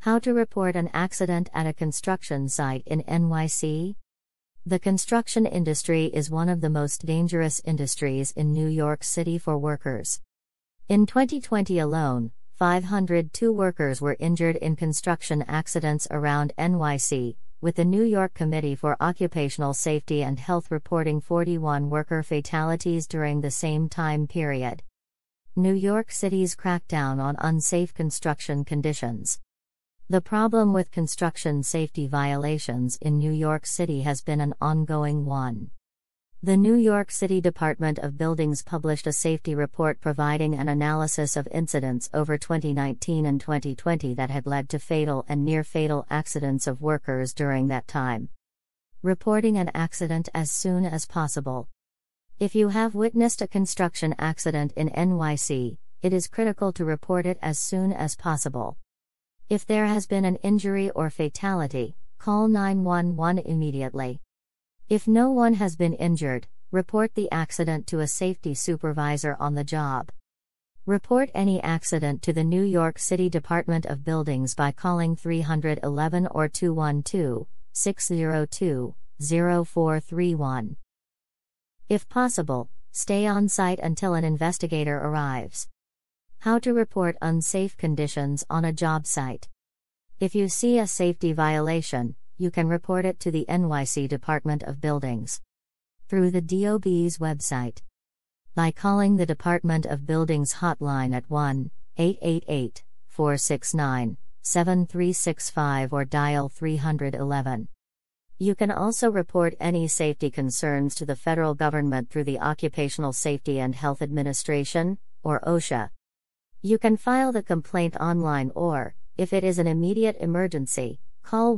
How to report an accident at a construction site in NYC? The construction industry is one of the most dangerous industries in New York City for workers. In 2020 alone, 502 workers were injured in construction accidents around NYC, with the New York Committee for Occupational Safety and Health reporting 41 worker fatalities during the same time period. New York City's crackdown on unsafe construction conditions. The problem with construction safety violations in New York City has been an ongoing one. The New York City Department of Buildings published a safety report providing an analysis of incidents over 2019 and 2020 that had led to fatal and near-fatal accidents of workers during that time. Reporting an accident as soon as possible. If you have witnessed a construction accident in NYC, it is critical to report it as soon as possible. If there has been an injury or fatality, call 911 immediately. If no one has been injured, report the accident to a safety supervisor on the job. Report any accident to the New York City Department of Buildings by calling 311 or 212-602-0431. If possible, stay on site until an investigator arrives. How to report unsafe conditions on a job site. If you see a safety violation, you can report it to the NYC Department of Buildings through the DOB's website. By calling the Department of Buildings hotline at 1-888-469-7365 or dial 311. You can also report any safety concerns to the federal government through the Occupational Safety and Health Administration, or OSHA. You can file the complaint online or, if it is an immediate emergency, call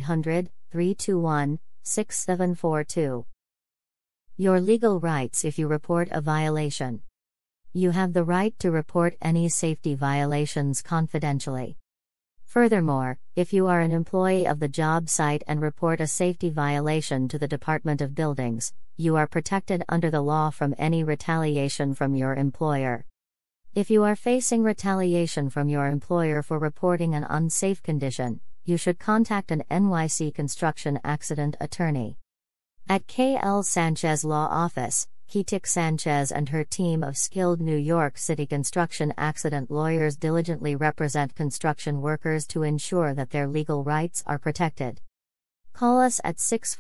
1-800-321-6742. Your legal rights if you report a violation. You have the right to report any safety violations confidentially. Furthermore, if you are an employee of the job site and report a safety violation to the Department of Buildings, you are protected under the law from any retaliation from your employer. If you are facing retaliation from your employer for reporting an unsafe condition, you should contact an NYC construction accident attorney. At K.L. Sanchez Law Office, Ketik Sanchez and her team of skilled New York City construction accident lawyers diligently represent construction workers to ensure that their legal rights are protected. Call us at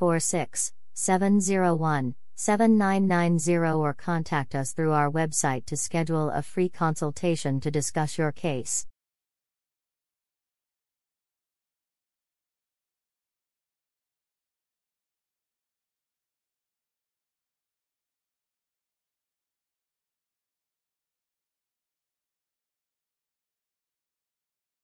646-701-7990 or contact us through our website to schedule a free consultation to discuss your case.